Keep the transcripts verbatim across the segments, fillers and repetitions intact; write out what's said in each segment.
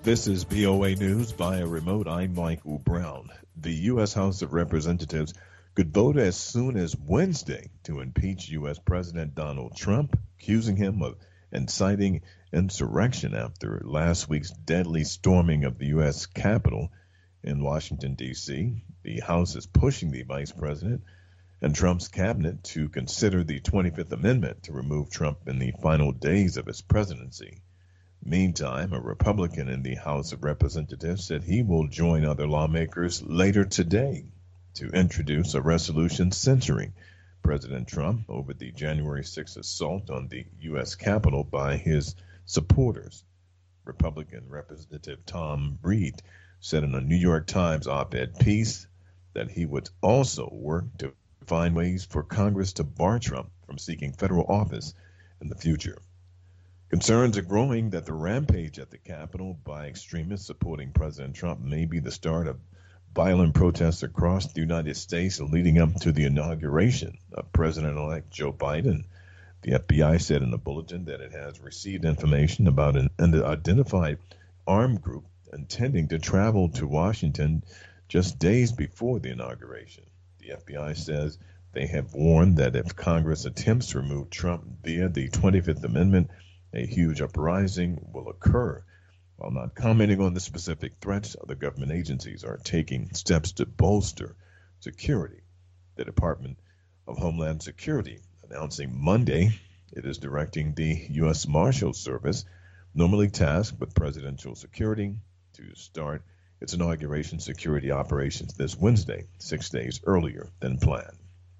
This is V O A News via remote. I'm Michael Brown. The U S. House of Representatives could vote as soon as Wednesday to impeach U S. President Donald Trump, accusing him of inciting insurrection after last week's deadly storming of the U S. Capitol in Washington, D C. The House is pushing the Vice President and Trump's cabinet to consider the twenty-fifth Amendment to remove Trump in the final days of his presidency. Meantime, a Republican in the House of Representatives said he will join other lawmakers later today to introduce a resolution censuring President Trump over the January sixth assault on the U S. Capitol by his supporters. Republican Representative Tom Breed said in a New York Times op-ed piece that he would also work to find ways for Congress to bar Trump from seeking federal office in the future. Concerns are growing that the rampage at the Capitol by extremists supporting President Trump may be the start of violent protests across the United States leading up to the inauguration of President-elect Joe Biden. The F B I said in a bulletin that it has received information about an unidentified armed group intending to travel to Washington just days before the inauguration. The F B I says they have warned that if Congress attempts to remove Trump via the twenty-fifth Amendment, a huge uprising will occur. While not commenting on the specific threats, other government agencies are taking steps to bolster security. The Department of Homeland Security announcing Monday it is directing the U S. Marshals Service, normally tasked with presidential security, to start its inauguration security operations this Wednesday, six days earlier than planned.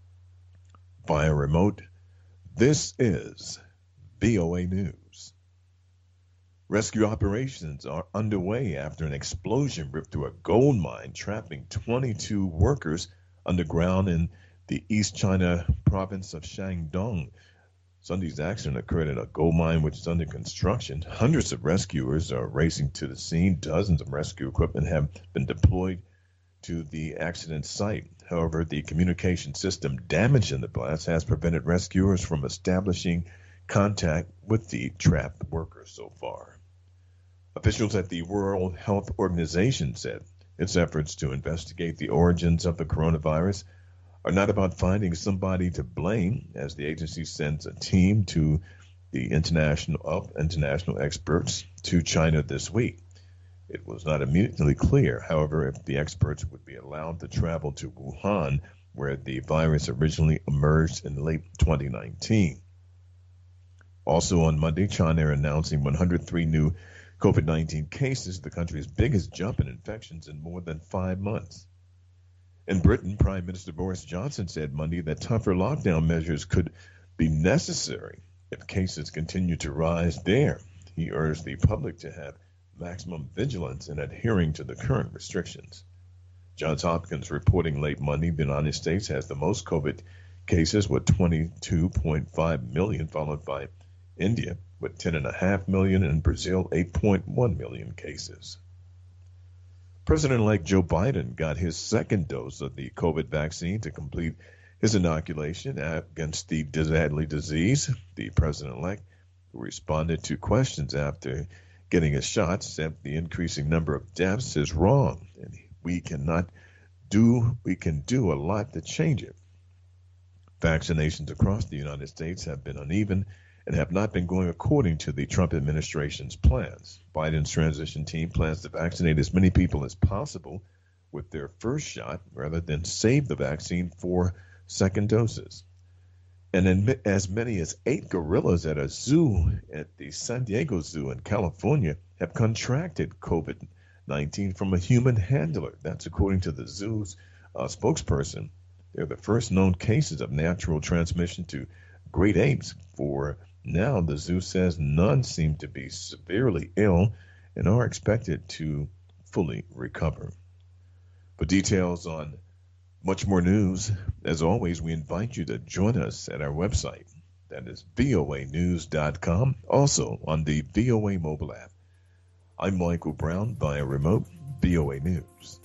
Via remote, this is V O A News. Rescue operations are underway after an explosion ripped through a gold mine, trapping twenty-two workers underground in the East China province of Shandong. Sunday's accident occurred at a gold mine which is under construction. Hundreds of rescuers are racing to the scene. Dozens of rescue equipment have been deployed to the accident site. However, the communication system damaged in the blast has prevented rescuers from establishing contact with the trapped workers so far. Officials at the World Health Organization said its efforts to investigate the origins of the coronavirus are not about finding somebody to blame, as the agency sends a team to the international of international experts to China this week. It was not immediately clear, however, if the experts would be allowed to travel to Wuhan, where the virus originally emerged in late twenty nineteen. Also on Monday, China announcing one hundred three new COVID nineteen cases, the country's biggest jump in infections in more than five months. In Britain, Prime Minister Boris Johnson said Monday that tougher lockdown measures could be necessary if cases continue to rise there. He urged the public to have maximum vigilance in adhering to the current restrictions. Johns Hopkins reporting late Monday the United States has the most COVID cases with twenty-two point five million, followed by India with ten point five million and Brazil eight point one million cases. President-elect Joe Biden got his second dose of the COVID vaccine to complete his inoculation against the deadly disease. The president-elect, who responded to questions after getting his shot, said the increasing number of deaths is wrong, and we cannot do, we can do a lot to change it. Vaccinations across the United States have been uneven and have not been going according to the Trump administration's plans. Biden's transition team plans to vaccinate as many people as possible with their first shot rather than save the vaccine for second doses. And in, as many as eight gorillas at a zoo at the San Diego Zoo in California have contracted COVID nineteen from a human handler. That's according to the zoo's uh, spokesperson. They're the first known cases of natural transmission to great apes. For now, the zoo says none seem to be severely ill and are expected to fully recover. For details on much more news, as always, we invite you to join us at our website. That is V O A news dot com, also on the V O A mobile app. I'm Michael Brown via remote V O A News.